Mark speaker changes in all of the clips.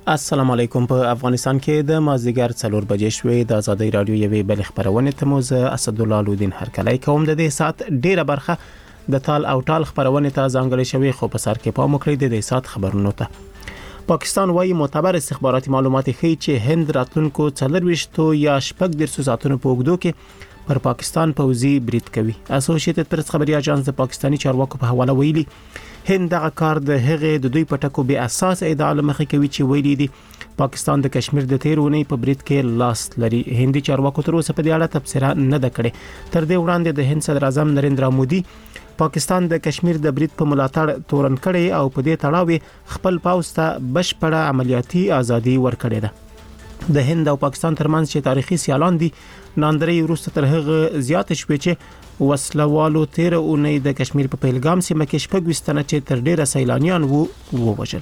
Speaker 1: السلام علیکم. په افغانستان کې د مازدیګر 4 بجې شوې د آزادۍ رادیو یوې بل خبرونه ته مو زه اسد الله لودین هرکلی کوم. د دې سات ډیره برخه د تال او ټال خبرونه ته ځانګړې شوې، خو په سر کې پام وکړئ د دې سات خبرونو ته. پاکستان وايي معتبر استخباراتي معلومات ښیي چې هند راتلونکو 24 یا 18 ساعتونو په اوږدو کې پر پاکستان پوځي برید کوي. اسوسییټډ پریس خبري اژانس د پاکستانی چارواکو په حواله ویلي هند دغه کار د هغې د دوی پټکو به اساس ادعا لمخې کوي چې ویلي دي پاکستان د کشمیر د تیرونی په برید کې لاس لري. هندي چارواکو تر اوسه په دې اړه تبصره نه ده کړې. تر دې وړاندې د هند صدر اعظم نریندرا مودي پاکستان د کشمیر د برید په ملاتړ تورن کړي او په دې تړاو خپل پوځ ته بشپړه عملیاتي ازادي ورکړې ده. د هند او پاکستان ترمنځ چې تاریخي سیالان دي ناندري وروسته تر هغه زیات شوې چې وسلوالو 13 اونۍ د کشمیر په پهلګام سیمه کې شپږ وستنه چې تر ډیره سیلانیان ووژل.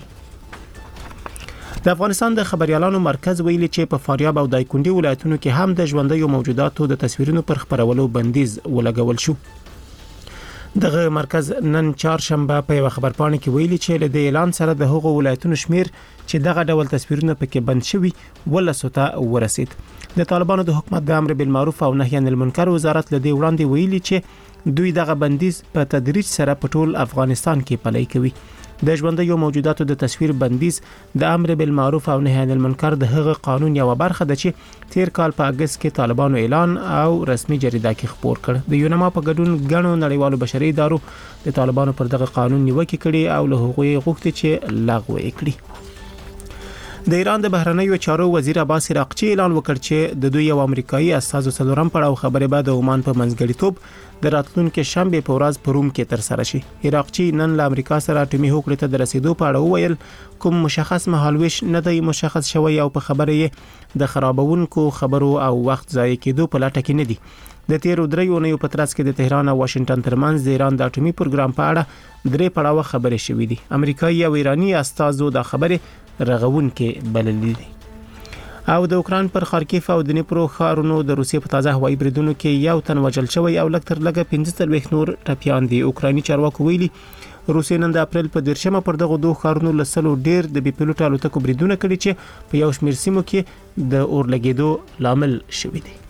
Speaker 1: د افغانستان د خبريالانو مرکز ویلي چې په فاریاب او دایکنډي ولایتونو کې هم د ژوندۍ موجوداتو د تصویرونو پر خبرولو بندیز ولګول شو. دغه مرکز نن چهارشنبه په یو خبرپاڼه کې ویلي چې له اعلان سره د هغو ولایتونو شمیر چې دغه ډول تصویرونه پکې بند شوي ولسته ورسید. د طالبانو د حکومت د امر بالمعروف او نهي عن المنکر وزارت له دې وړاندې ویلي چې دوی دغه بندیز په تدریج سره په ټول افغانستان کې پلي کوي. د ژوندۍ موجوداتو د تصویر بندیز د امر بالمعروف او نهي عن المنکر د هغه قانون یو برخه ده چې تیر کال په اگست کې طالبانو اعلان او رسمي جریده کې خبر کړ. د یونما په ګډون غنو نړیوالو بشري ادارو د طالبانو پر دغه قانون نیوکه کړې او له هغوی غوښتي چې لغوه یې کړي. د ایران د بهرنیو چارو وزیر عباس عراقچی اعلان وکړ چې د دوی یو امریکایي استازو څلورم پړاو خبرې بعد د عمان په منځګړیتوب د راتلونکو شنبه په ورځ په روم کې تر سره شي. عراقچی نن له امریکا سره اټومي هوکړې ته د رسیدو په اړه وویل کوم مشخص مهالويش نه دی مشخص شوی او په خبره یې د خرابونکو خبرو او وخت ضایع کېدو په لټه کې نه دي. د تیرو درې اونیو په ترڅ کې د تهران او واشنگټن ترمنځ د ایران د اټومي پروګرام په اړه درې پړاو خبرې شوې دي. امریکایي او ایرانی استازو د خبره رغون کې بللې دي. او د اوکران پر خارکیف او د نیپرو ښارونو د روسیې په تازه هوایي بریدونو کې یو تن وژل شوی او لږ تر لږه 15 نور ټپیان دي. اوکراني چارواکو ویلي روسیې نن د اپریل په 10مه پر دغه دوه ښارونو لسلو ډیر د بي پيلوټ الوتکو بریدونه کړي چې په یو شمېر سیمو کې د اور لګیدو لامل شوی دي.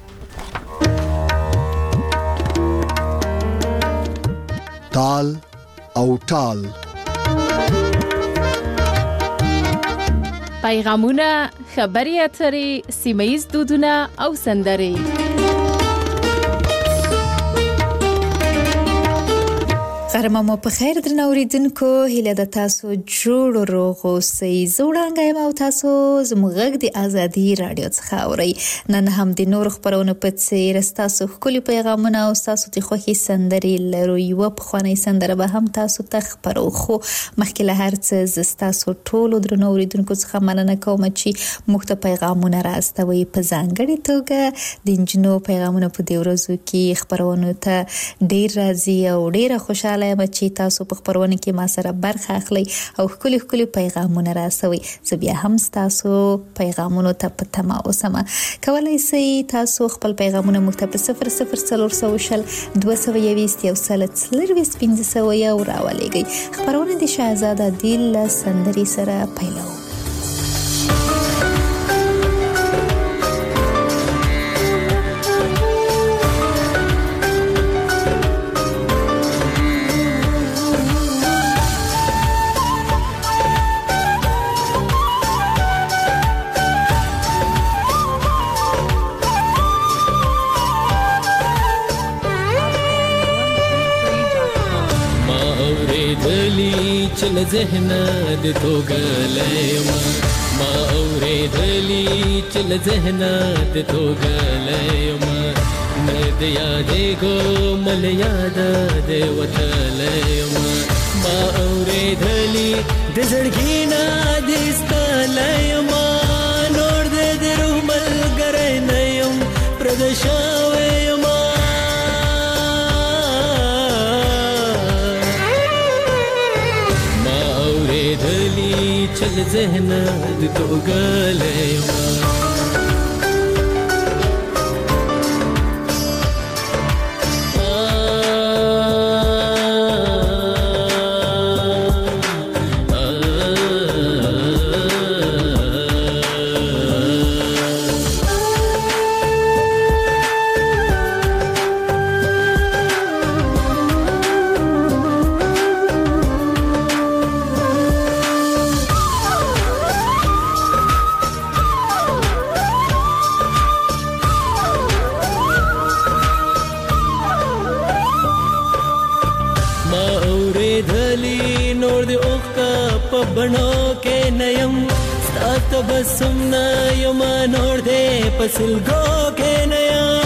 Speaker 2: تال او ټال
Speaker 3: پیغامونه، خبري اترې، سیمه‌ییز دودونه او سندرې.
Speaker 4: غرمه په خیر درنو اوریدونکو، هیله د تاسو جوړ روغ اوسئ. زوړانګایم او تاسو زموږ د ازادي رادیو څخه اورئ. نن هم د نور خبرونو په څیر تاسو خولي پیغامونه او تاسو د خوښي سندرې لرو. یو په خواني سندره به هم تاسو ته خبرو. خو مخکې له هر څه تاسو ټول درنو اوریدونکو څخه مننه کوم چې موږ ته پیغامونه راستوي. په ځانګړي توګه د انجنو پیغامونه په دې ورځو کې خبرونه ته ډیر راځي او ډیر خوشاله چې تاسو په خبرونه کې ما سره برخه اخلي او خولي پیغامونه راسوي. زه بیا هم تاسو پیغامونو ته په تمه اوسم. کولای شئ تاسو خپل پیغامونه موږ ته په 00400 220 یو سل 1500 یو راولېږئ. خبرونه د شاهزاده دل سندري سره پیلو.
Speaker 5: چل ذهن د توګلېم ما اورېدلی چل ذهن د توګلېم نه د یادې ګومل یاد د وتلېم ما اورېدلی د زړګي نه د ستلېم نور د روح ملګری نه یم پردشاوې چل ذهن د توګلېم بڼو کې نیم ستا تبسم نه یم نور دې په سلګو کې نیم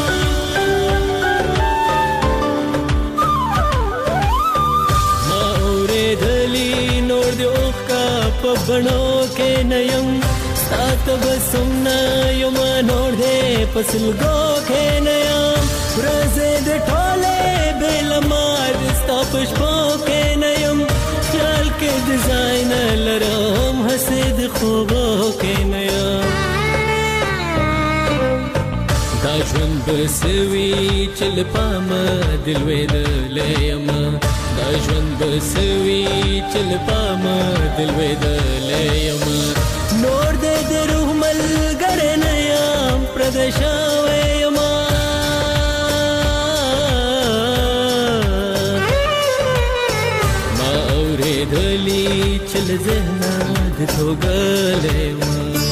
Speaker 5: ما اورېدلي نور دې اوښکه په بڼو کې نیم ستا تبسم نه یم نور دې په سلګو کې نیم ورځې دې ټولې بې لمار ستا په شپو کې نیم خیال کې ډیزاین لرم هسې د خوبو کې نه یم دا ژوند به سوي چې له پامه د لوېدلی یم دا ژوند به سوي چې له پامه د لوېدلی یم نور دې د روح ملګری نه یم پردی شوی یم دلی چل ذهنه د توګلې ما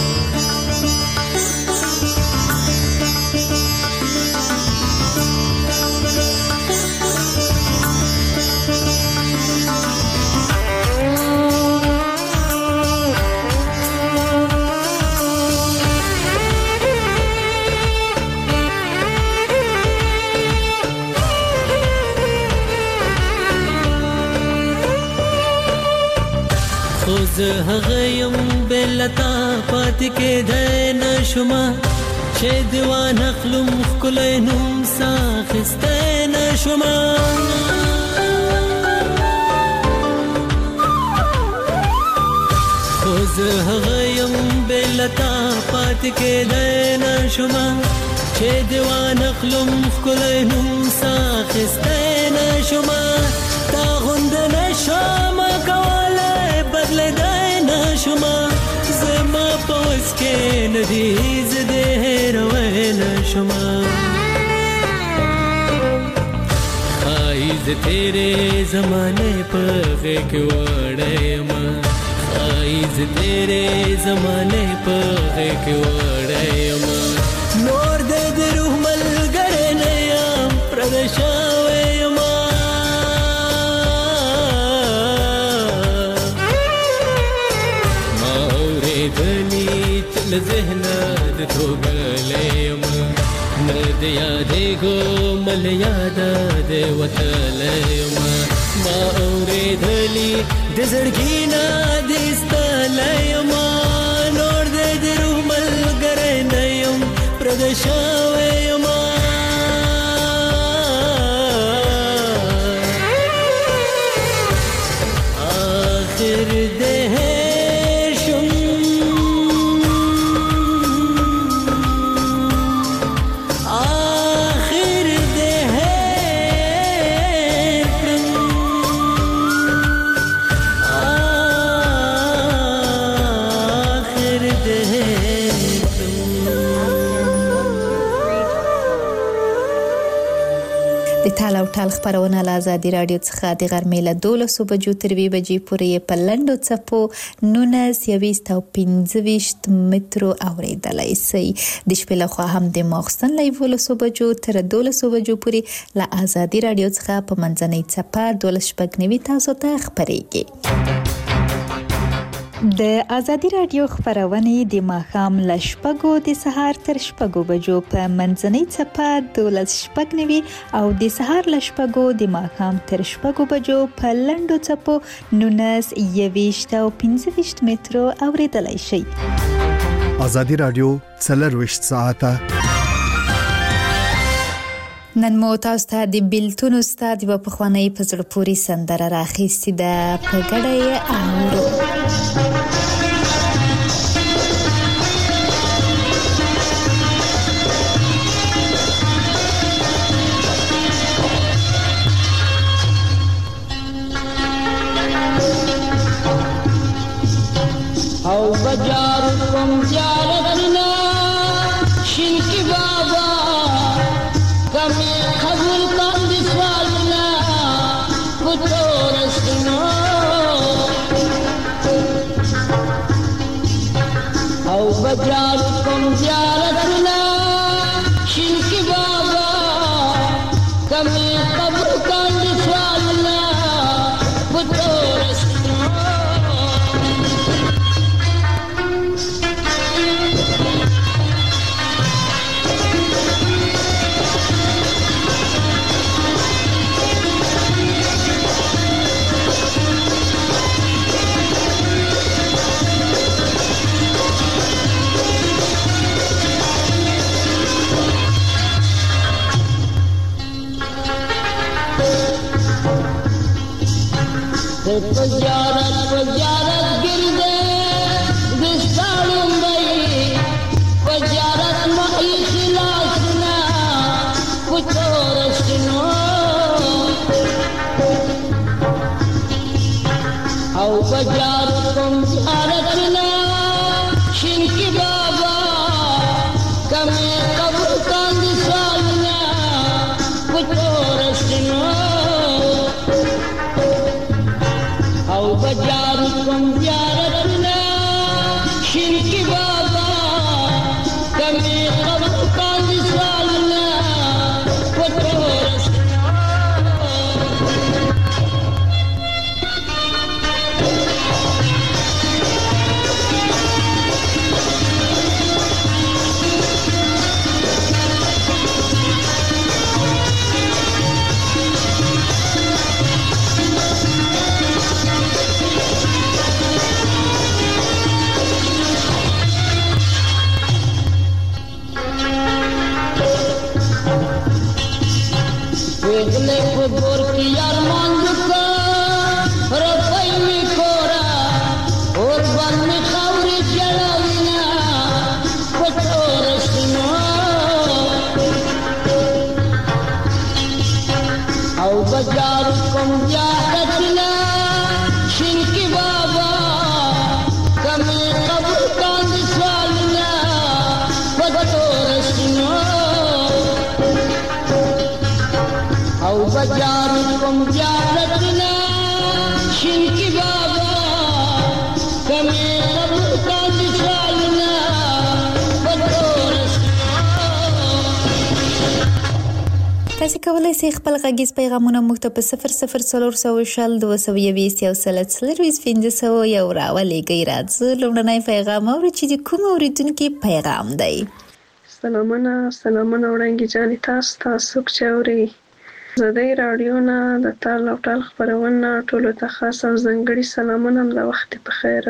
Speaker 5: زه هغه یم بلتا پاتې کېدی نشومه چې دیوان اخلم ښکلی نوم ساخیستی نشومه خو زه هغه یم بلتا پاتې کېدی نشومه چې دیوان اخلم ښکلی نوم ساخیستی نشومه تا غوندې نشم کولی بدلېدی نشومه زما په وس کې نه دي زه دې هېروی نشومه ښایي زه تېرې زمانې په غېږ کې وړی یم ښایي زه تېرې زمانې په غېږ کې وړی یم نور دې د روح ملګری نه یم پردی شوی یم ذهنه د توګلې یم نه د یادېږو مل یاده د وتلی یم ما اورېدلي د زړګي نه د ایستلی یم نور دې د روح ملګری نه یم پردی شوی یم آخر دې
Speaker 4: ټال او ټال خبرونه له آزادي رادیو څخه د غرمې له 12 بجو تر 2 بجې پورې په لنډو څپو 19 او 25 مترو اوریدلای شئ د شپې له خوا هم د ماخستن له 12 بجو تر 12 بجو پورې له آزادي رادیو څخه په منځنۍ څپه 12 تاسو ته خبرېږي د آزادي رادیو خبرونه د ماښام ل شپږو د سهار تر شپږو بجو په منځنۍ څپه 12 او د سهار ل شپږو د ماښام تر شپږو بجو په لنډو څپو 19 او 25 مترو اوریدلای شئ
Speaker 2: آزادي رادیو 24 ساعته
Speaker 4: نن مو تاسو ته د بیلتون استاد په خوانی په زړه پوری سندره راخېستې ده په ګډه اورو
Speaker 6: او بجار کوم زیارتنا شینکی بابا کمی قبول کن دی سوالنا پتورستنا او بجار کوم زیارتنا شینکی بابا کمی قبول کن دی سوالنا پتورستنا پجارت گرده دستارم بایی پجارت ماهی خلاصنا پچورشنو او پجارت کم زیارتنا شنکی بابا کمی قبر کاند سالنا پچورشنو او بجارو کم زیارتنا شنکی بابا کمی قبر کاند سالنا پچورشنو वेगले को गोर की यार मांग का रफाई में खोरा और बन में खावरी जलाविना पटोर सुनो औ बाजार कम जाकतना शिनकी बाबा कमे कब्र कांद सालना पटोर सुनो او بجارو کم زیارتنا شنکی بابا کمی قبر کاند سالنا
Speaker 4: تاسو کولای شئ خپل غږیز پیغامونه موږ ته په 00400 یو راولېږئ. راځه لومړنی پیغام اورو چې د کوم اورېدونکي پیغام دی.
Speaker 7: سلامونه وړانګې جانې تاسو چې اورئ زدی رادیو نه د تال او ټال خپرونه ټولو ته خاص او ځانګړي سلامونه هم د وخت په خیر.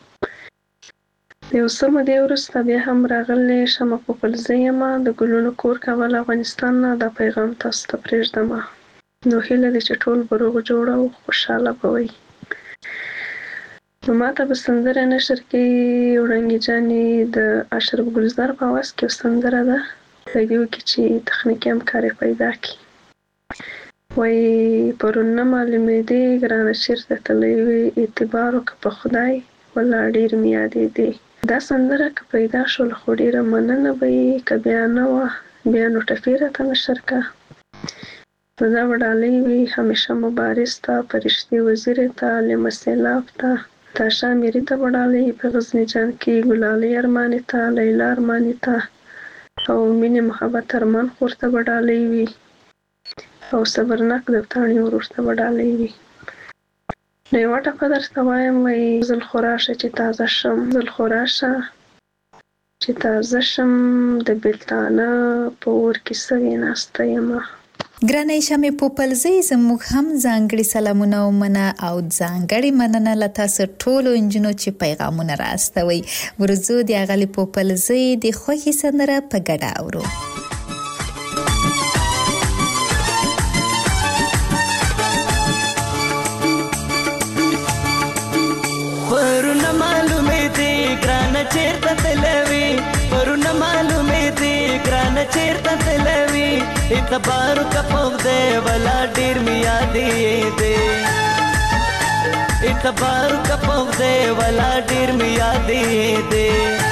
Speaker 7: یو څه مودې وروسته بیا هم راغلی شمه پوپلزی یم د ګلونو کور کابل افغانستان نه دا پیغام تاسو ته پرېږدم. نو هیله ده چې ټول به روغ جوړ او خوشحاله به وئ. نو ماته به سندره نشر کې وړانګې جانې د اشرف ګلزار په اواز کې یو سندره ده په دې کې چې تخنیکي همکاري پیدا کړي. وای پرون نه معلومېدې ګرانه چېرته تللی وې اعتبار وکړه په خدای ولا ډېر مې یادېدې. دا سندره که پیدا شول خو ډېره مننه به یې که بیا نه وه بیا نو ټپې راته نشر کړه. نو دا به ډالۍ وي همیشه مبارز ته فرشتې وزیرې ته لمه سیلاب ته تاشا میري ته به ډالۍ په غزني جان کې ګلالۍ ارماني ته لیلا ارماني ته او مینې محبت ارمان خور ته به ډالۍ وي او صبرناک دفتاڼي ورور ته به ډالۍ وي. نو یوه ټپه درته وایم وایي زل خو راشه چې تازه شم زل خو راشه چې تازه شم د بېلتانه په اور کې سوې ناسته یمه.
Speaker 4: ګرانه شمې پوپلزی زموږ هم ځانګړي سلامونه ومنه او ځانګړي مننه له تاسو ټولو نجونو چې پیغامونه راستوئ. ورځو د اغلې پوپلزی د خوښې سندره په ګډه اورو.
Speaker 5: پرونه معلومې دي ګرانه چېرته تلوي پرونه معلومې دي ګرانه چېرته تلوي اعتبار کپو دې ولا ډېر مې یادېدې اعتبار کپو دې ولا ډېر مې یادېدې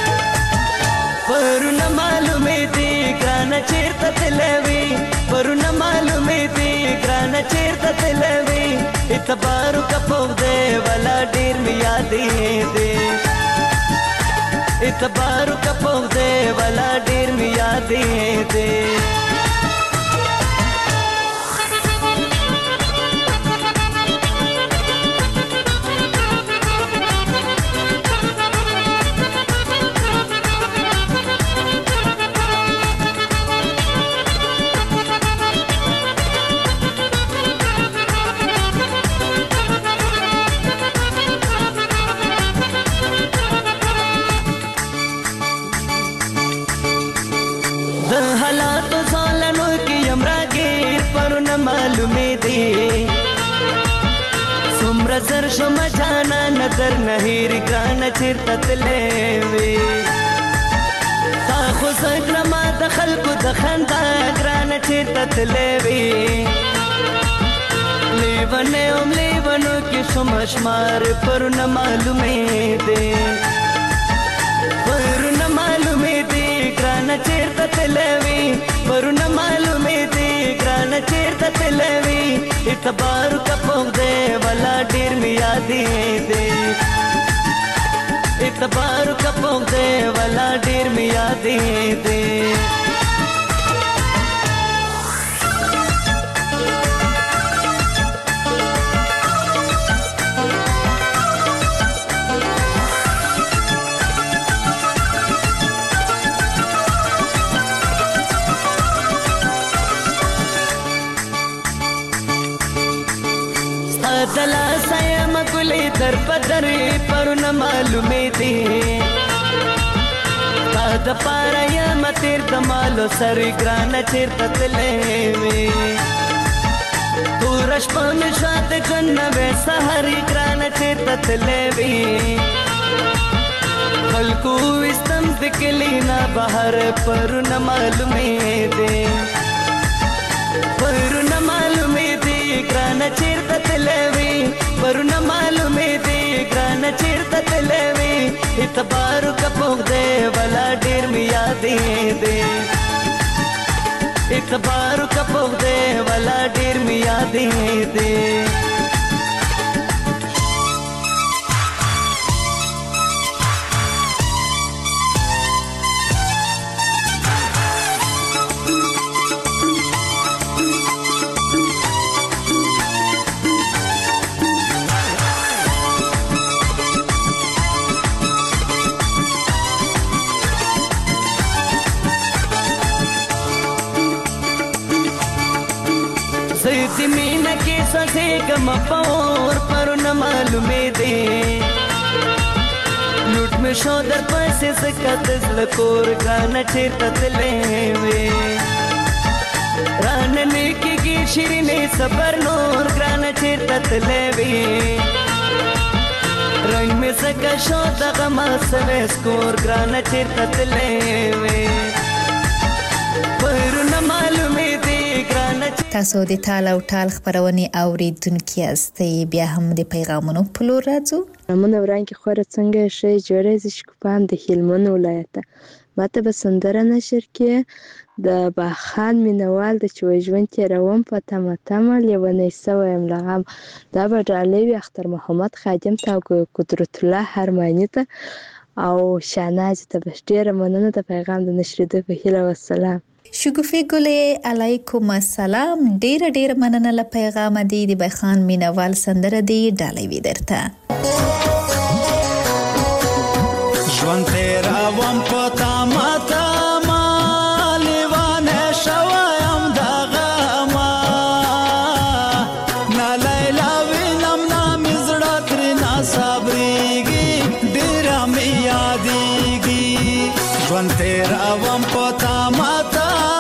Speaker 5: پرونه معلومې دي ګرانه چېرته تلوي پرونه معلومې دي ګرانه چېرته تلوي اعتبار کپو دې ولا ډېر مې یادېدې اعتبار کپو دې ولا ډېر مې یادېدې شم جانا نظر نهیر ګران چیرته تلې وي تا خو زګره ما د خلکو د خندا ګران چیرته تلې وي لیونو کې شم شمار پر نه معلومې دي پر نه معلومې دي ګران چیرته تلې وي پر نه معلومې دي ګران چیرته تلې وي اعتبار کا پوغ دے والا ډیر می یادې دے اعتبار کا پوغ دے والا ډیر می یادې دے دلا سایم ګلې در پدرې پر نه معلومې دي تا د پاره یم تیر د مالو سر ګران چیرته تلې وي تور شپه مې شاته جنوي سحر ګران چیرته تلې وي خلکو استم دکلی نه بهر پر نه معلومې دي پر نه معلومې دي ګران چیرته تلې وي پر نه معلومې دي ګران چیرته تلې وي اعتبار کا پوغ دے والا ډیر می یادې دي اعتبار کا پوغ دے والا ډیر می یادې دي زمینه کې سسې کم پور پر نه معلومې دي لوټ مې شو در پسې سکت زړه کور ګران چیرته تلې وي ران نه کېږي شیرینې صبر نور ګران چیرته تلې وي رنگ مې سکه شو دغه ما سوې سکور ګران چیرته تلې وي پر نه معلومې دي
Speaker 4: تاسو د تال او ټال خبرونه اوریدونکو یاستئ بیا هم د پیغامونو په لور راځو
Speaker 8: مونږ وران کې خوره څنګه شي جوړې ز شکوپام د هلمند ولایت ماته به سندره نشر کې د باخان مینوال د چويژوند تیروم په تمه لیونی سویم لغم دا به ډالوي اختر محمد خادم تا قدرت الله هرمانی ته او شاناز ته ډیره مننه د پیغام د نشریدو په هیله والسلام
Speaker 4: شګوفي ګلې علیکم السلام ډیر مننه له پیغام دی د بخان مینوال سندره دی ډالوي درته
Speaker 9: ژوند تیرا وم پتا ماتا ما لیوانه شوایم دغه ما نا لیلا وینم نام زړه ترنا صبرېږي ډیر مې یادېږي ژوند تیرا وم پتا ماتا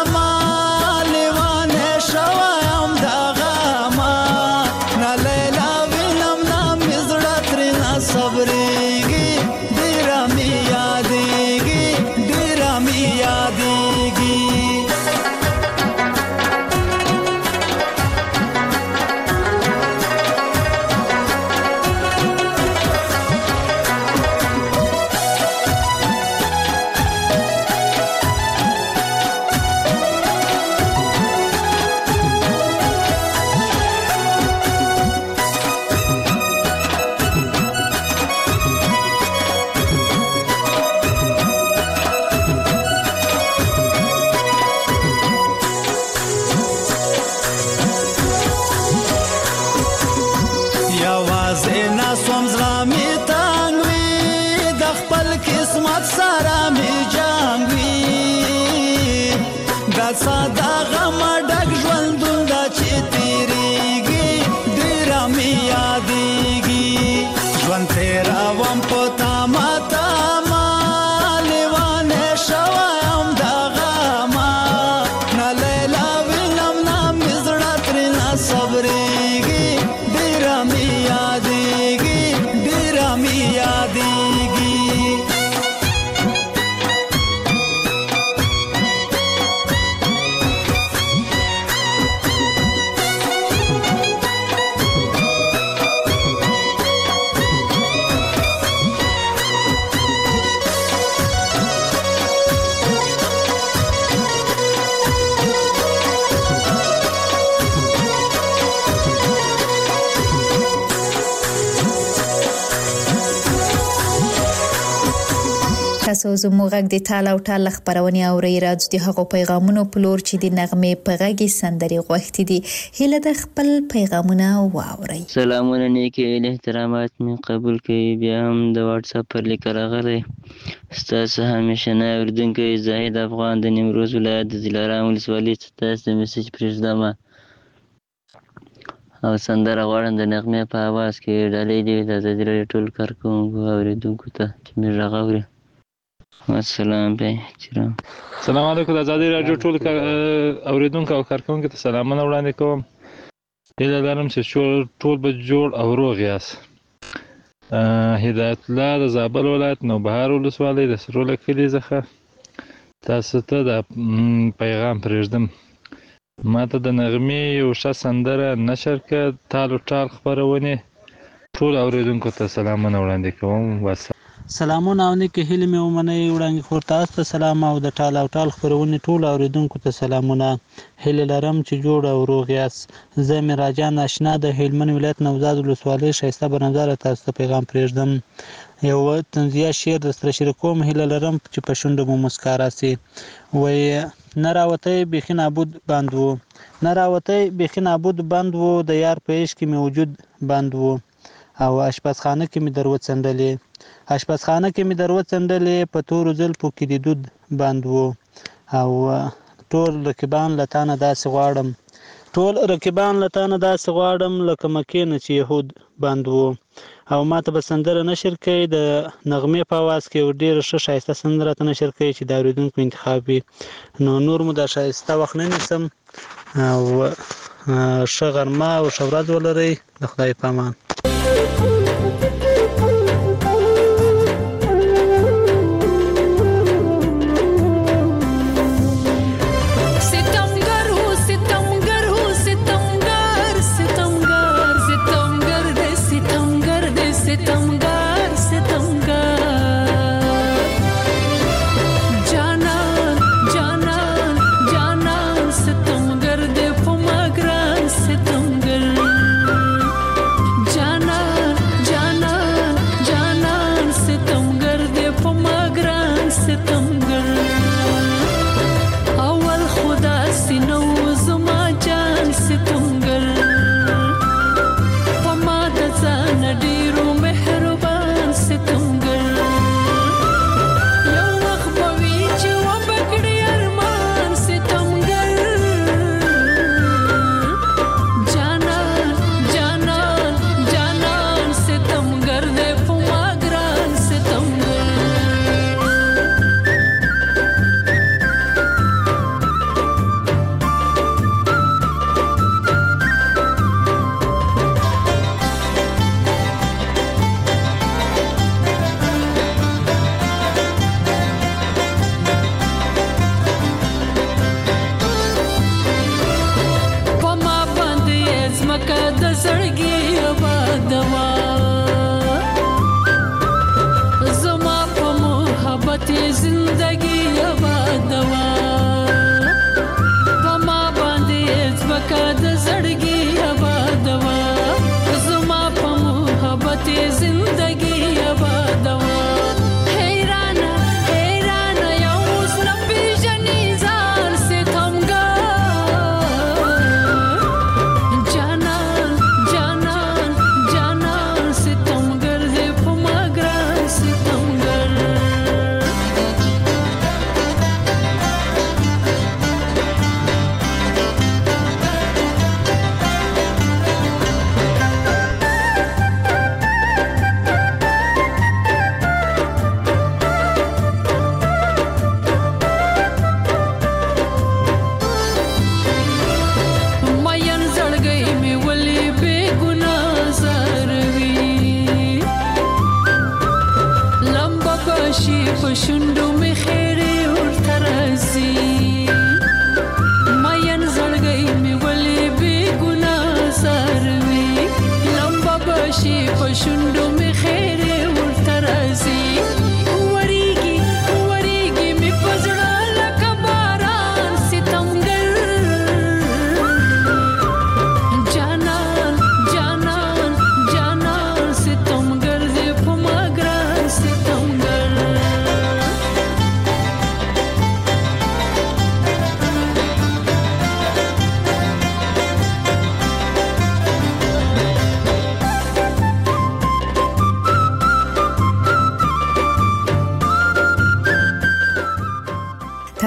Speaker 9: ساده غم ډک ژوندون دا چې تیریږي ډیر مې یادېږي ژوند تیروم په تمه لیوانه شویم دغه ما نه لیلا وینم نه مې زړه ترېنه صبرېږي ډیر مې یادېږي
Speaker 4: تاسو زموږ غږ د تال او ټال خبرونه اورئ. راځو د هغو پیغامونو په لور چې د نغمې په غږی سندري غوښتي دي. هله د خپل پیغامونه واورئ.
Speaker 10: سلامونه نیکی احترامات می قبول کړئ. بیا هم د واتس اپ پر لیک راغلی ستاسو همیشنه اوریدونکی زاهد افغان د نیمروز ولایت د دلارام ولسوالۍ څخه تاسو ته میسج پرېږدم او سندره غواړم د نغمې په اواز کې ډالۍ دی د ازادي راډیو ټول کارکوونکو اوریدونکو ته چې مې غږ اوري. السلام علیکم.
Speaker 11: سلام علیکم. د ازادي راډیو ټول اوریدونکو او کارکوونکو ته سلامونه وړاندې کوم. هیله لرم چې ټول به جوړ او روغ یاست. هدایت الله د زابل ولایت نوبهار ولسوالۍ د سروله کلي څخه تاسو ته د پیغام پرېږدم. ما ته د نغمې یو ښه سندره نشر کړه. تال او ټال خپرونې ټول اوریدونکو ته سلامونه وړاندې کوم.
Speaker 12: سلامونه او نیکې هیلې مې ومنئ. وړاندې خور تاسو ته سلام او د ټال او ټال خپرونې ټول اوریدونکو ته سلامونه. هیله لرم چې جوړ او روغ یاست. زه میراجان آشنا د هلمند ولایت نوزاد ولسوالۍ ښایسته بنظره تاسو ته پیغام پرېږدم. یو طنزیه شعر درسره شریکوم. هیله لرم چې په شونډو مو مسکا راسي. وایي نه راوتی بیخي نابود بند و، نه راوتی بیخي نابود بند و، د یار په عشق کې مې وجود بند و، او اشپزخانه کې مې دروڅنډلې، اشپزخانه کې مې دروڅنډلې، په تورو زلفو کې د دود بند و، او ټول رقیبان له تانه داسې غواړم، ټول رقیبان له تانه داسې غواړم لکه مکې نه چې یهود بند و. او ماته به سندره نشر کوي د نغمې په اواز کې یو ډېر ښه ښایسته سندره ته نشر کوي چې د اورېدونکو انتخاب وي. نو نور مو دا ښایسته وخت نه نیسم او ښه غرمه او ښه ورځ ولرئ. د خدای په امان.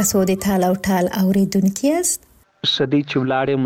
Speaker 4: تاسو د تال او ټال اوریدونکي یاست.
Speaker 13: شدی چولاړې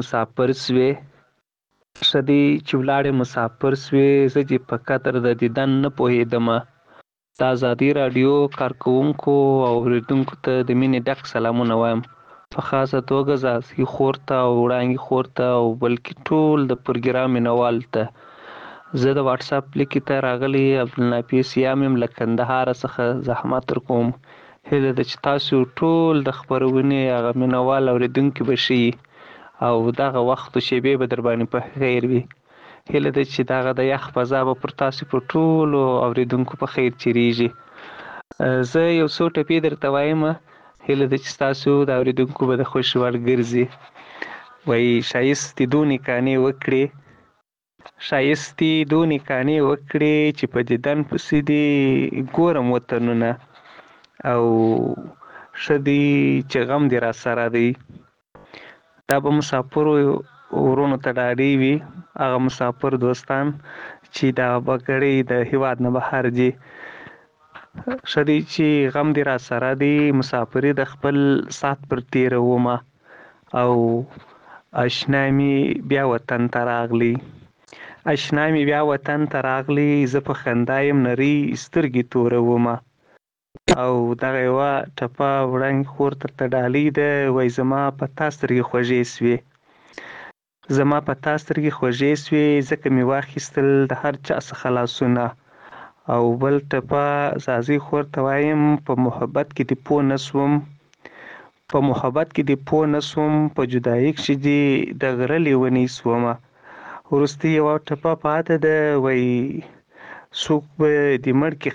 Speaker 13: مسافر سوې زه چې په قطر د دیدن نه پوهېدم. د ازادي راډیو کارکوونکو او اوریدونکو ته د مینې ډک سلامونه وایم، په خاصه توګه زاسي خور ته او وړانګې خور ته او بلکې ټول د پروګرام مینوال ته. زه د واتس اپ لیکې ته راغلی عبدالنافیس یام یم له کندهار څخه زحمت درکوم. هیله ده چې تاسو ټول د خپرونې هغه مینوال اوریدونکي به شئ او دغه وخت و شیبې به در باندې په خیر وي. هیله ده چې دغه د یخ فضا به پر تاسو په ټولو اوریدونکو په خیر چیریږي. زه یو څو ټپې درته وایم، هیله ده چې تاسو د اوریدونکو به د خوښ وړ ګرځي. وایي ښایستې دونې کانې وکړې چې په دیدن پسې دې ګورم وطنونه، او ښه دی چې غم دې را سره دی. دا به مسافرو ورونو ته ډاډې وي، هغه مسافر دوستان چې دا بګړۍ د هیواد نه بهر دي. ښه دی چې غم دې را سره دی، مسافري د خپل سات پر تېرومه او اشنا مې بیا وطن ته راغلی. زه په خندا یم نرۍ سترګې تورومه. او دغه یوه ټپه وړانګې خور درته ډالۍ ده. وایي زما په تا سترګې خوږې سوې ځکه مې واخیستل د هر چا څخه لاسونه. او بل ټپه زازي خور ته وایم په محبت کې دې پوه نه سوم، په جدایي کښې دې د غره لیونۍ سومه. وروستۍ یوه ټپه پاته ده. وایي څوک به دې مړ کړي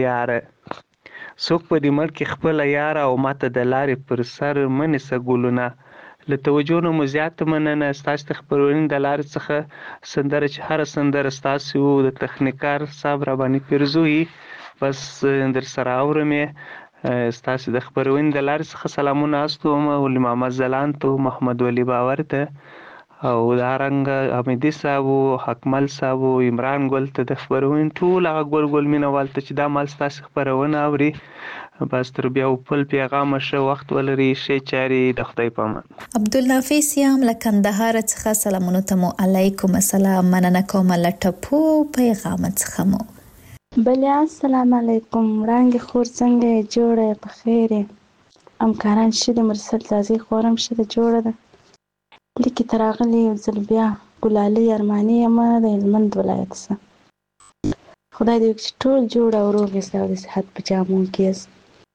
Speaker 13: خپله یاره او ماته د لارې پر سر مه نیسه ګلونه. له توجه نه مو زیاته مننه. ستاسو د خپرونې د لارې څخه سندره چې هره سندره ستاسو د تخنیکار صاحب را باندې پیرزوي، بس در سره اورم یې. ستاسو د خپرونې د لارې څخه سلامونه استوم ولي محمد ځلاند ته، محمد ولی باور ته، او دارنګه حمیدي صاحب و، حکمل صاحب و، عمران ګل ته، د خپرونې ټول هغه ګل مینوال ته چې دا مال ستاسو خپرونه اوري. بس تر بیا پل پیغامه ښه وخت ولري، ښې چارې، د خدای په امان.
Speaker 4: عبدالنافیس یم له کندهار څخه سلامونو ته مو علیکم السلام، مننه کوم له ټپو پیغام څخه مو.
Speaker 14: بله السلام علیکم، وړانګې خور څنګه یې؟ جوړه یې؟ په خیر یې؟ همکاران ښه دي؟ مرسل زازي خورم ښه ده، جوړه ده؟ لیکې ته راغلې یو ځل بیا. ګلالۍ ارماني یم د هلمند ولایت څخه. خدای دې وکړي چې ټول جوړ او روغ یاست او د صحت په جامو کې یاست.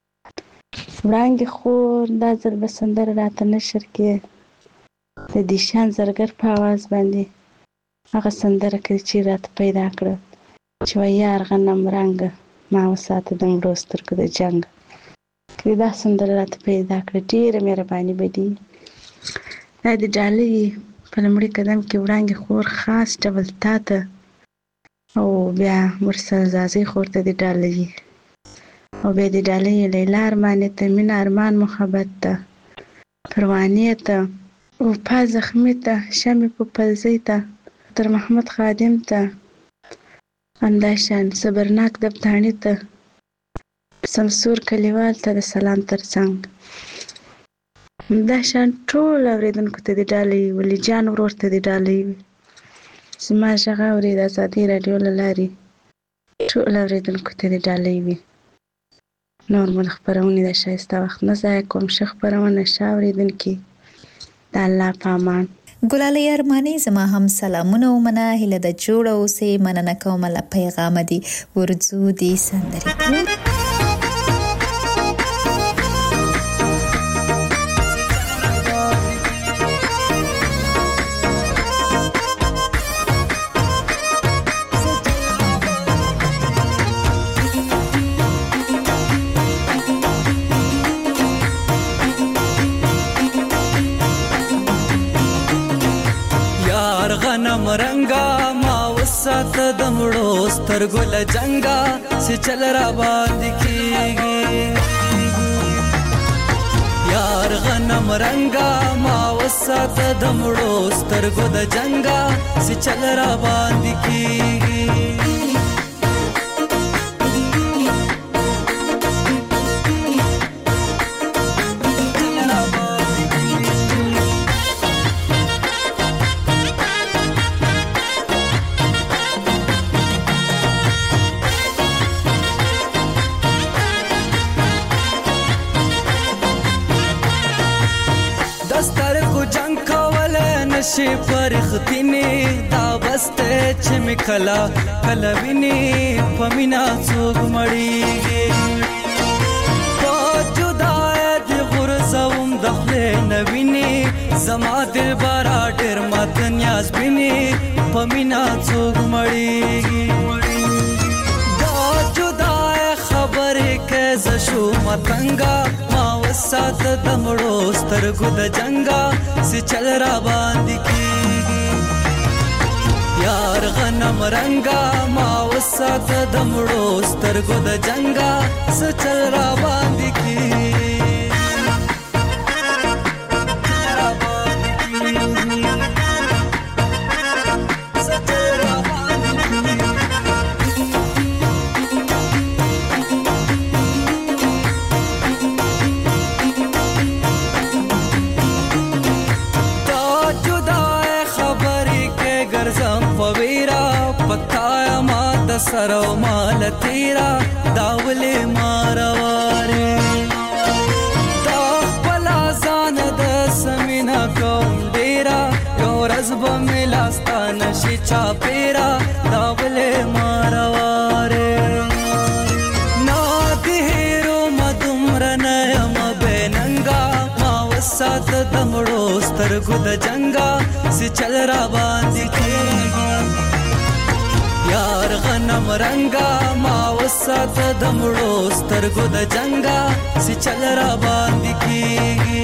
Speaker 14: وړانګې خور دا ځل به سندره راته نشر کې د دیشان زرګر په اواز باندې هغه سندره کړي چې راته پیدا کړه چې وایي یار غنم رنګه ما وساته د مړو سترګو د جنګ. که دا سندره راته پیدا کړه ډېره مهرباني به دي. دا د ډالۍ په لومړي قدم کې وړانګې خور خاص ډول تا ته او بیا مرسل زازي خور ته د ډالۍ، او بیا د ډالۍ لیلا ارماني ته، مینه ارمان محبت ته، پروانې ته، وفا زخمي ته، شمې په پلزۍ ته، تر محمد خادم ته، همداشان صبرناک دبتاڼي ته، سمسور کلیوال ته د سلام ترڅنګ. همداشان ټول اورېدونکو ته د ډالۍ، ولی جان ورور ته د ډالۍ وي. زما غږ اوري د ازادي راډیو له لارې ټول اورېدونکو ته د ډالۍ وي. نور مو د خپرونې د ښایسته وخت نه ضایع کوم. ښه خپرونه، ښه اورېدونکي، د الله په امان.
Speaker 4: ګلالۍ ارماني زما هم سلامونه ومنه، هیله د جوړه اوسې، مننه کوم له پیغامه دي. ورځو دي سندرې کوو.
Speaker 9: مرنګا ما وساته د مړو سترګو له جنګا چې چل را باندې کېږي. یار غنم رنګا ما وساته د مړو سترګو د جنګا چې چل را باندې کېږي. شي پرختینې دا بسته چې می کلا کلا ویني پمینا څوک مړیږي په جدای د غرزوم دخله نویني زما دل بارا ډېر مات نیاز بیني پمینا څوک مړیږي دا جدای خبرې کې زشو متنګا ما وسات دمړو سترګو د جنگا سي چل را باندې کیږي یار غنم رنگا ما وسات دمړو سترګو د جنگا سي چل را باندې کیږي سرو مال تیرا داولې مارواره دا خپل ځان د سمینا کوم ډیرا یو ورځ به ملاستا نشي چا پیرا داولې مارواره نا دهرو مدمر نیم بیننګا ما وسات دمړو سترګو د جنگا سي چل را باندې کیږي یار غنم رنگا ما وسات دمړو سترګو د جنگا سي چل را باندې کیږي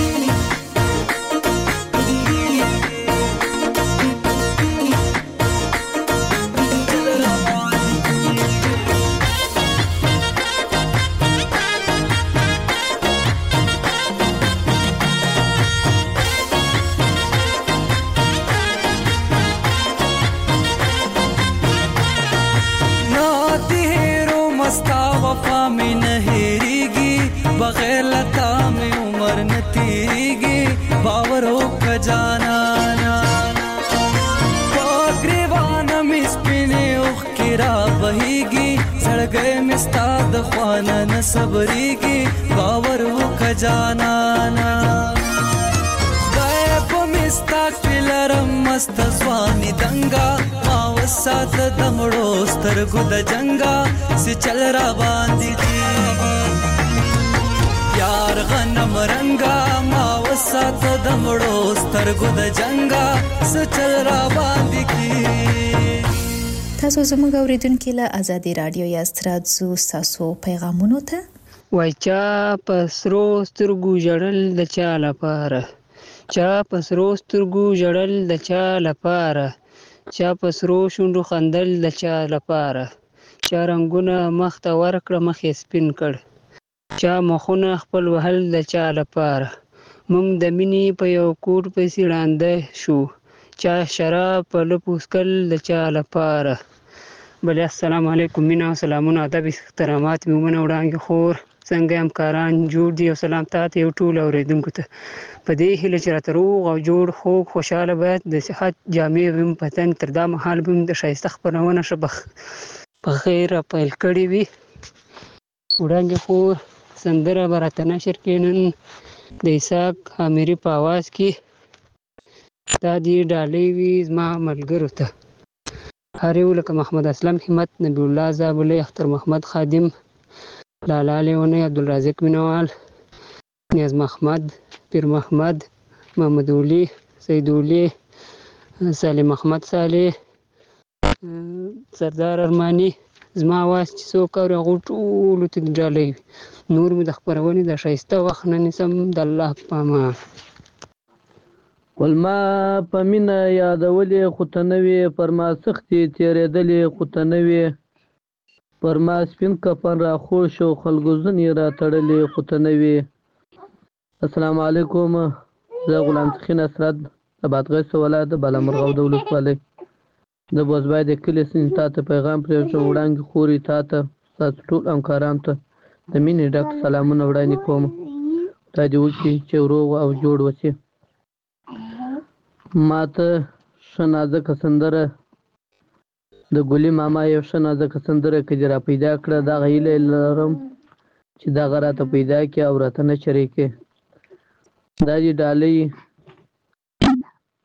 Speaker 9: بغیر لتا میں عمر نہ تیریگی باورو کا جانا پاگریوانا مسپینے اخ کرا بہیگی سڑ گئے مستاد خوانا نہ صبریگی باورو کا جانا غیب مستاق پلرم مست زوانی دنگا ما وسات دمڑو سترگو د جنگا سی چل را باندی کیږي یار غنم رنگا ما وسات دمړو سترګو د جنگا سچل را باندې کی
Speaker 4: تاسو زموږ اوریدونکو له ازادي رادیو یاست راځو تاسو پیغامونو ته
Speaker 15: وای چا پسرو سترګو جړل د چا لپاره چا پسرو سترګو جړل د چا لپاره چا پسرو شونډو خندل د چا لپاره چا رنگونه مخ ته ورکړه مخې سپین کړ چا مخونه خپل وهل د چا لپاره مونږ د مینې په یو کوټ پسې ړانده شو چا شراب په لپوسکل د چا لپاره بلې السلام علیکم مینا او سلامونه ادب احترامات مې ومنه وړاندې خور څنګه همکاران جوړ دي او سلام تاته یو ټول اوریدونکو ته په دې هیله چې راته روغ او جوړ خوږ خوشحاله باید د صحت جامې ویم په تن تر دا مهال به د ښایسته خپرونه ښه په خیر پیل کړې وي وړاندې خور سندره به راته نشر کړي نن د اسحاق عامري په اواز کې دا دې ډالۍ وي زما ملګرو ته هر یو لکه محمد اسلم همت نبی الله زابلي اختر محمد خادم لالا لیونی عبدالرازق مینوال نیاز محمد پیر محمد محمد اولی سید اولی سالم محمد صالح سردار ارمانی زما واس چې څوک اوري هغو ټولو ته ډالۍ وي نور مې د خپرونې د ښایسته وخت نه نیسم د الله په امان
Speaker 16: ولما په مینه یادولې خو ته نه وې پر ما سختې تېرېدلې خو ته نه وې پر ما سپین کفن راخوړ شو خلکو ځینې راتړلې خو ته نه وې السلام علیکم زه غلام سخي نصرت د بادغیس ولایت د بالامرغه د ولسوالۍ د بوزبای د کلي سین تا ته پیغام پرېږدم وړاندې خوري تا ته ستاسو ټول همکارانو ته د مینې ډک سلامونه وړاندې کوم خدای دې وکړي چې روغ او جوړ اوسې ما ته ښه نازکه سندره د ګلي ماما یو ښه نازکه سندره که دې را پیدا کړه دغه هیله لرم چې دغه راته پیدا کړي او راته نشر یې کړي دا دې ډالۍ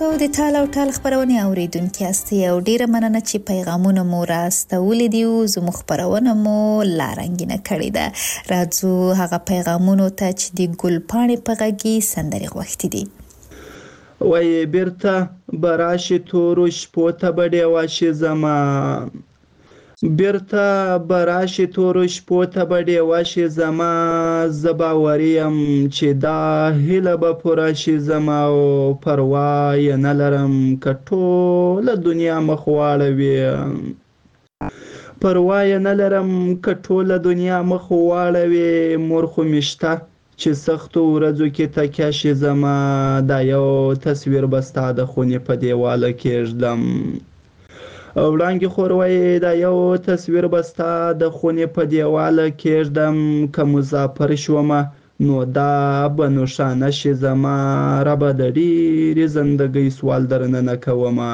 Speaker 4: تاسو د تال او ټال خبرونه اوریدونکو یاستئ او ډیره مننه چې پیغامونه مو راستولې دي او زموږ خبرونه مو لارنګینه کړې ده. راځو هغه پیغامونو ته چې د ګلپاڼې په غږی سندرې غوښتي دي.
Speaker 17: وای بیرته براشي تورو شپو ته بډې واشي زما بیرته براشي تورو شپو ته بډې واشي زما زباوریم چې دا هیله به پوره شي زما او پروا یې نه لرم که ټوله دنیا مخ واړوي پروا یې نه لرم که ټوله دنیا مخ واړوي مور خو مې شته چې سختو ورځو کې تکیه شي زما دا یو تصویر به ستا د خونې په دیواله کېږدم وړانګې خور وایي دا یو تصویر به ستا د خونې په دیواله کېږدم که مسافر شومه نو دا به نښانه شي زما ربه د ډېرې زندګۍ سوال درنه نه کومه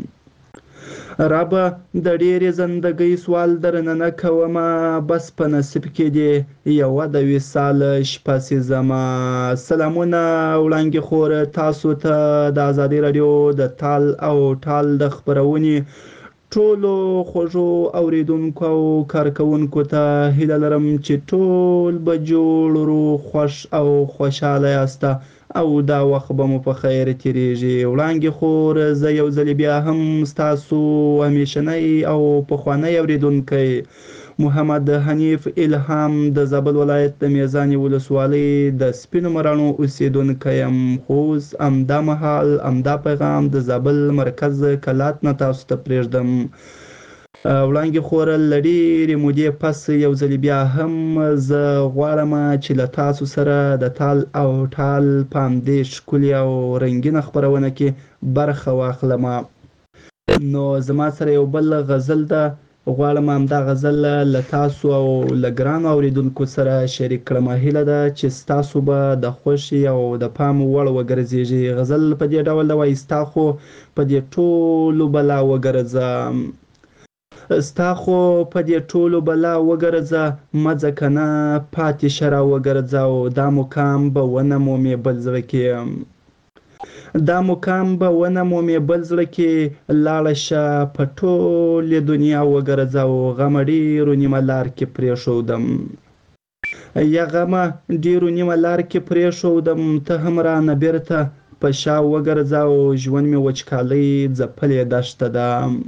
Speaker 17: ربه د ډېرې زندګۍ سوال درنه نه کومه بس په نصیب کې دې یوه د وصال شپه سي زما. سلامونه وړانګې خور تاسو ته د ازادي راډیو د تال او ټال د خپرونې ټولو خوږو اوریدونکو او کارکوونکو ته هیله لرم چې ټول به جوړ روغ خوښ او خوشحاله یاست او دا وخت به مو په خیر تیریږي. وړانګې خور زه یو ځل بیا هم ستاسو همیشنی او پخوانی اوریدونکی محمد حنیف الهام د زابل ولایت د میزانې ولسوالۍ د سپینو مراڼو اوسیدونکی یم. خو اوس همدا مهال همدا پیغام د زابل مرکز کلات نه تاسو ته پرېږدم. وړانګې خور له ډېرې مودې پس یو ځل بیا هم زه غواړم چې له تاسو سره د تال او ټال په همدې ښکلې او رنګینه خپرونه کې برخه واخلم. نو زما سره یو بل غزل ده، غواړم همدا غزل له تاسو او له ګرانو اوریدونکو سره شریک کړم. هیله ده چې ستاسو به د خوښې او د پام وړ وګرځېږي. غزل په دې ډول ده وایي ستا خو په دې ټولو بلا وګرځه ستا خو په دې ټولو بلا وګرځه مه ځه که نه پاتې شه را وګرځه او دا مقام به ونه مومې بل زړه کې دا مقام به ونه مومې بل زړه کې لاړه شه په ټولې دنیا وګرځه او غمه ډېرو نیمه لار کې پرېښودم یا غمه ډېرو نیمه لار کې پرېښودم ته هم رانه بېرته په شا وګرځه او ژوند مې وچکالۍ ځپلې دښته ده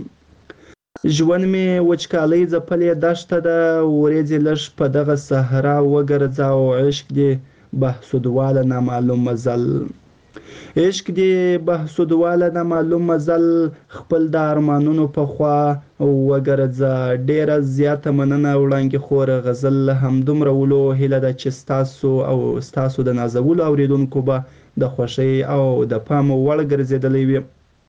Speaker 17: ژوند مې وچکالۍ ځپلې دښته ده ورېځې لږ په دغه صحرا وګرځه او عشق دې بهسودواله نامعلوم مزل عشق دې بهسودواله نامعلوم مزل خپل د ارمانونو په خوا وګرځه. ډېره زیاته مننه وړانګې خور. غزل همدومره ولو هیله ده چې ستاسو او ستاسو د نازولو اوریدونکو به د خوښۍ او د پام وړ ګرځېدلی وي.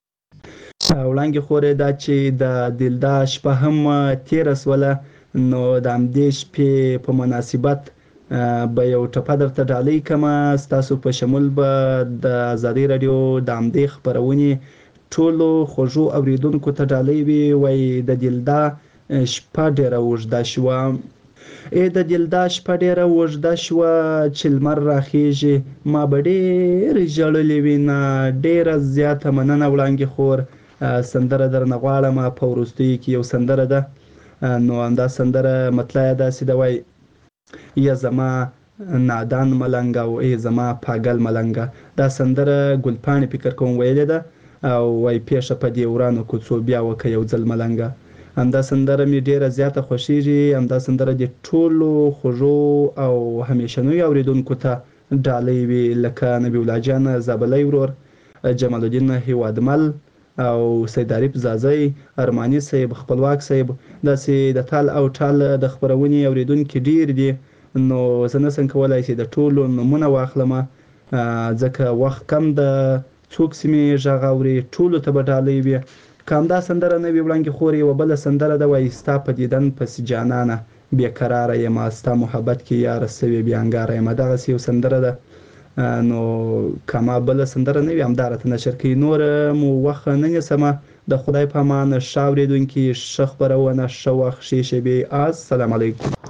Speaker 17: وړانګې خورې دا چې د دلدا شپه هم تېره سوله نو د همدې شپې په مناسبت به یو ټپه درته ډالۍ کړمه. ستاسو په شمول به د ازادۍ راډیو د همدې خپرونې ټولو خوږو اوریدونکو ته ډالۍ وي. وایي د دلدا شپه ډېره اوږده شوه د دلدا شپه ډېره اوږده شوه چې لمر راخیږي ما به ډېر ژړلې وینه. ډېره زیاته مننه وړانګې خور. سندره درنه غواړم په وروستیو کې یو سندره ده نو همدا سندره مطلع یې داسې ده وایي یا زما نادان ملنګ او ای زما پاگل ملنګ. دا سندره ګلپاڼې فکر کوم ویلې ده او وایي پیښه په دې ورانو کوڅو بیا وکه یو ځل ملنګ. همدا سندره مې ډېره زیاته خوښیږي. همدا سندره د ټولو خوږو او همیشنیو اوریدونکو ته ډالۍ وي لکه نبی الله جان زابلی ورور، جمال الدین هیوادمل او سید عارف زازی، ارمانی صاحب، خپلواک صاحب. داسې د تال او ټال د خپرونې اوریدونکي ډېر دي نو زه نشم کولی چې د ټولو نومونه واخلم ځکه وخت کم ده. څوک چې مې غږ اوري ټولو ته به ډالۍ وي. که همدا سندره نه وي وړانګې خور یوه بله سندره ده وایي ستا په دیدن پسې جانانه بېقراره یم ستا محبت کې یاره سوې بېانګاره یم. دغسې یو سندره ده نو که ما بله سندره نه وي همدا راته نشر کوي. نور مو وخت نه نیسمه. د خدای په امان ښه اورېدونکي ښه خپرونه ښه وخت ښې شېبې. السلام علیکم.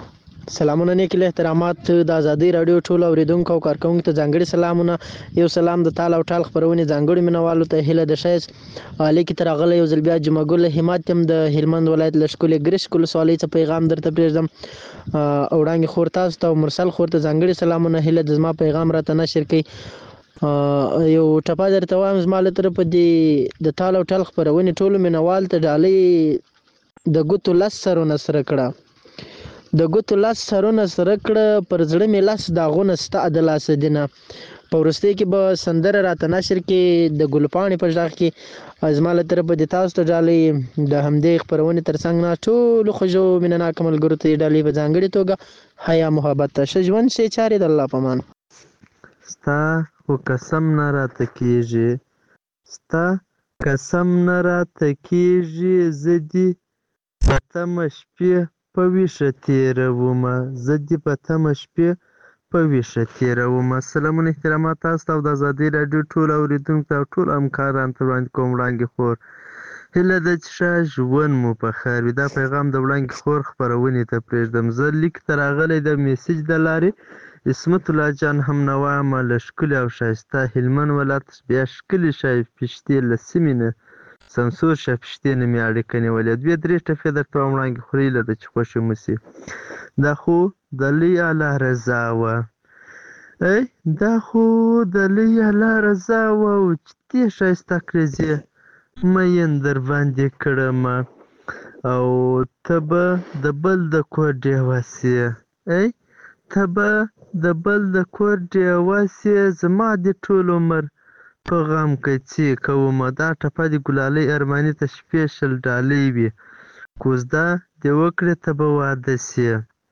Speaker 18: سلامونه نیک احترامات د ازادي رادیو ټول اوریدونکو او کارکونکو ته ځانګړي سلامونه. یو سلام د تال او ټال خبرونه ځانګړي مینوالو ته هله د شایس لیکي تر غله یو ځل بیا جمعه ګل همت تم د هلمند ولایت لشکولې ګریش کول سوالې ته پیغام درته پرېږدم. اوړانګ خور تاسو ته مرسل خور ته ځانګړي سلامونه هله د زما پیغام راته نشر کړي. یو ټپه درته وایم زما له طرفه د تال او ټال خبرونه ټول مینوال ته ډالۍ د ګوتو لس سرونه سره کړه، د ګوتو لاس سرونه سره کړه، پر زړه مې لاس داغونه ستا د لاسه دینه. په وروستۍ کې به سندره راته نشر کې د ګلپاڼې په غږ کې زما له طرفه د تاسو ته ډالۍ د همدې خپرونې تر څنګ نه ټولو خوږو مینهناکو ملګرو ته ډالۍ په ځانګړې توګه حیا محبت ته ښه ژوند ښې چارې د الله په امان.
Speaker 11: ستا خو قسم نه راته کېږي، ستا قسم نه راته کېږي، زه دې په تمه شپې په ویښه تېرومه، زه دې په تمه شپې په ویښه تېرومه. سلامونه احترامات تاسو ته او د ازادي راډیو ټول اورېدونکو ته او ټول همکارانو ته وړاندې کوم. وړانګې خور هیله ده چې ښه ژوند مو په خیر وي. دا پیغام د وړانګې خور خپرونې ته پرېږدم. زه لیک ته راغلی د میسج د لارې عصمت الله جان هم نه وایم له ښکلي او ښایسته هلمند ولایت بیا ښکلي شایفتې له سیمې نه سمسور شایفتې نه مې اړیکه نیولې. 2-3 ټپې درته وایم وړانګې خور هیله ده چې خوښې مو شي. دا خو د لوی الله رضا وه، دا خو د لوی الله رضا وه او چې دې ښایسته کړزې مین در باندې کړمه او ته به د بل د کور ډېوه سې، ته به د بل د کور ډېوه سې، زما دې ټول عمر په غم کې څه کومه. دا ټپه د ګلالۍ ارماني ته سپیشل ډالۍ وي. کوزده دې وکړې ته به واده سې،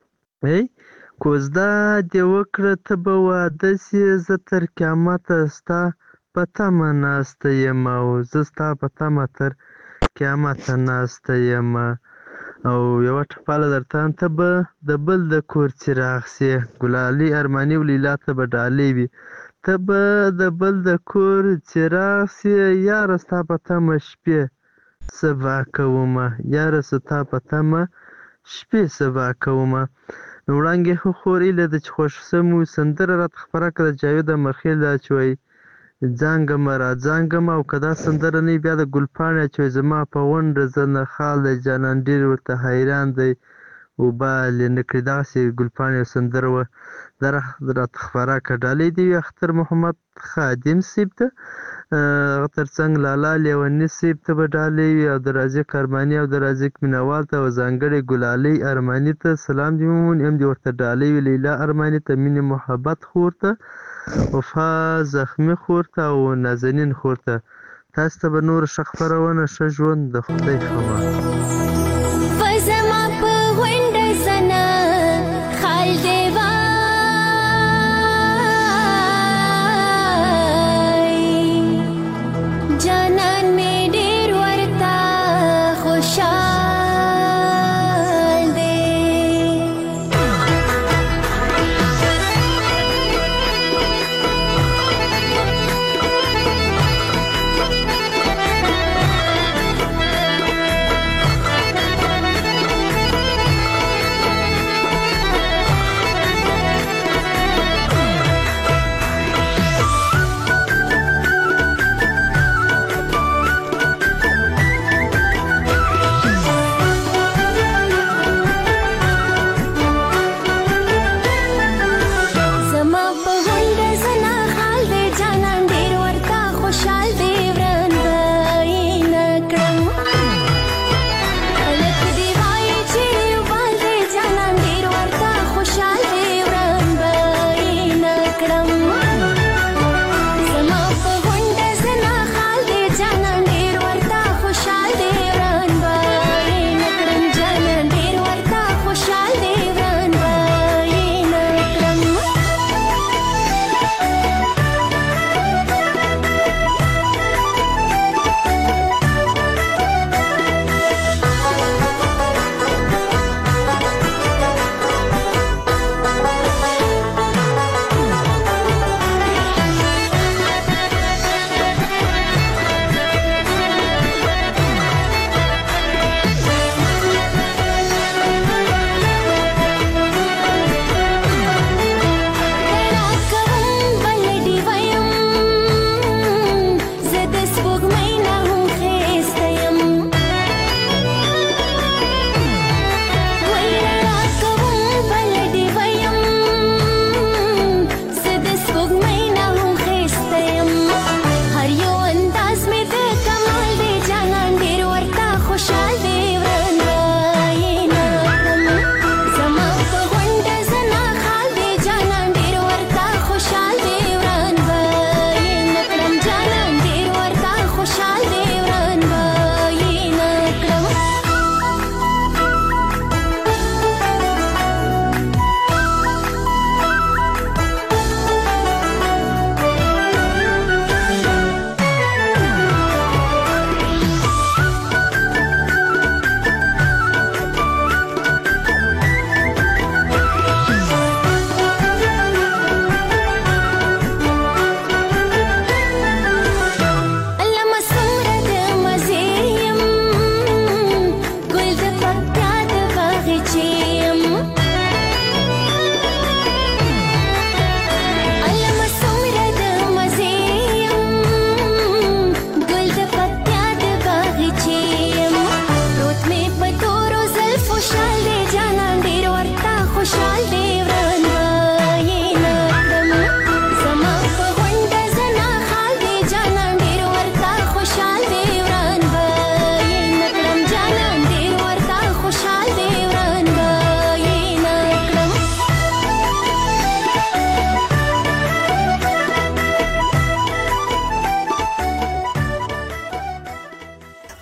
Speaker 11: کوزده دې وکړه ته به واده سې، زه تر قیامته ستا په تمه ناسته یم او زه ستا په تمه تر قیامته ناسته یم. او یوه ټپاله درته وایم ته به د بل د کور څراغ سې، ګلالۍ ارماني او لیلا ته به ډالۍ وي. ته به د بل د کور څراغ سې، یاره ستا په تمه شپې سبا کومه، یاره ستا په تمه شپې سبا کومه. نو وړانګې خور هیله ده چې خوښ سمو. سندره راته خپره کړه د جاوید امرخیل دا چې وایي ځانګمه را ځانګمه، او که دا سندره نه وي بیا د ګلپاڼې چې وایي زما په غونډه زه نه خال دی جانان ډېر ورته حیران دی وبال یې نه کړي. دغسې ګلپاڼې یو سندره وه دا راته خپره کړه. ډالۍ دې وي اختر محمد خادم صیب ته، هغه تر څنګ لالا لیوني صیب ته به ډالۍ وي او د رازق ارماني او د رازق مینوال ته او ځانګړې ګلالۍ ارماني ته سلام دې ومومي. هم دې ورته ډالۍ وي لیلا ارماني ته، مینې محبت خور ته، وفا زخمي خور ته او نازنین خور ته. تاسو ته به نور ښه خپرونه ښه ژوند د خدای خما.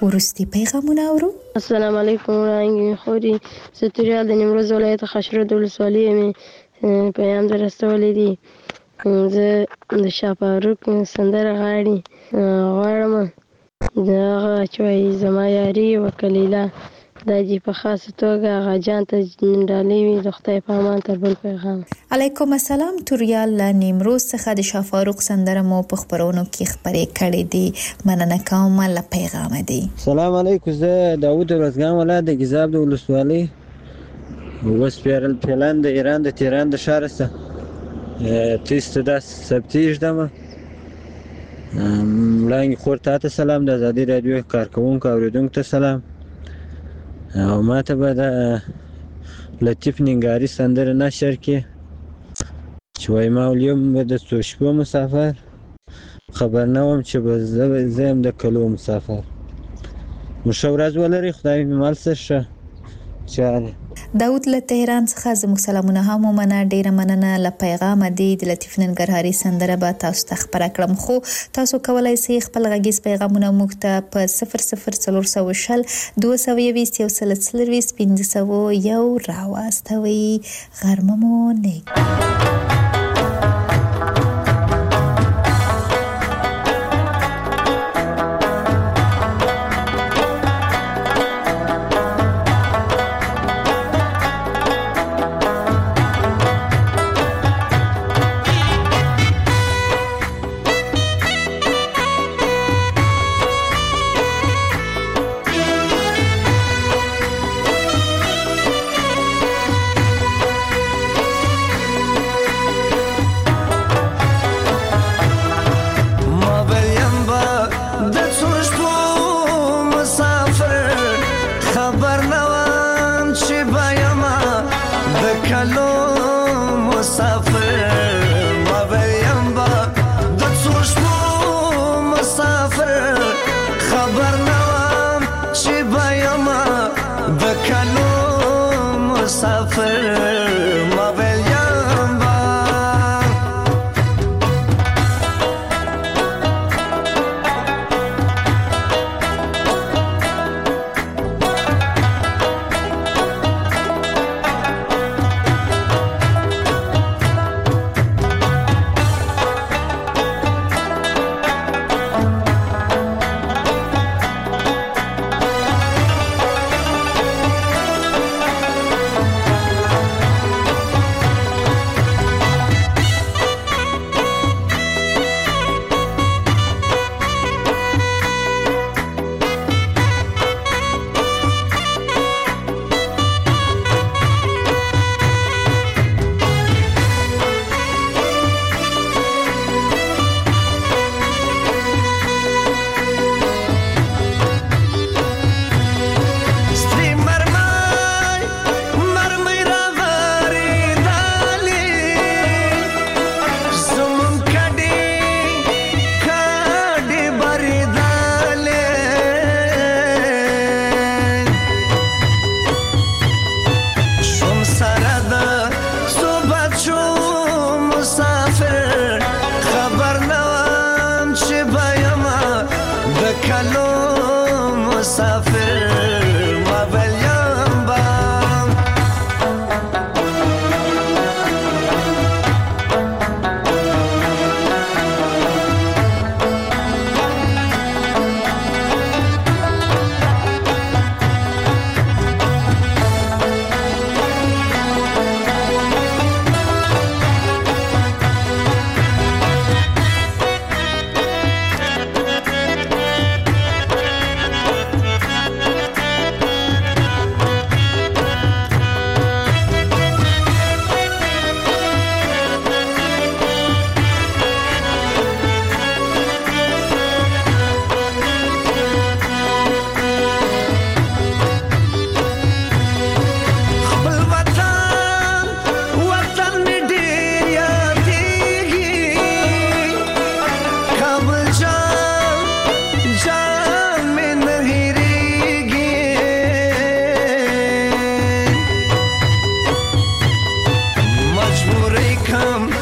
Speaker 4: ورستي پیغامونه اورو.
Speaker 19: السلام علیکم وړاندې خوري ستوریال د نیمروز ولایت خشرود ولسوالۍ مې پیغام در رسولی دی. زه د شاپاروک سندره غواړم د هغه چې وایي زما یاري وکلیله دا دې په خاصه توګه هغه جان ته ډالۍ وي د خدای په امان تر بل پیغام.
Speaker 4: علیکم السلام. توریال له نیمروز څخه د شاپاروک سندره مو په خپرونو کې خپرې کړې دي. مننه کوم له پیغام دی.
Speaker 20: سلام علیکم. زه داوود ورزګان ولایت د ګیزاب د ولسوالۍ وسپیرل پلان د ایران د تهران د ښار څخه تیسته دا سبتیږدم. وړاندې خور ته سلام، د ازادي رادیو کارکوونکو اوریدونکو ته سلام. او ما ته به د لطیف ننګاري سندره نشر کې چې وایي ما اليوم به د څو شپو مسافر خبر نه وم چې به زه یم د کلو مسافر. مو ښه ورځ ولرئ، خدای مې مال سر ښه چاره.
Speaker 4: داود له تهران څخه زموږ سلامونه هم ومنه. ډیره مننه له پیغام دی. د لطیف ننګرهاري سندره به تاسو ته خپره کړم، خو تاسو کولای شئ خپل غږیز پیغامونه موږ ته په 00420 220 140 1501 راواستوئ. غرمه مو نیک.
Speaker 21: come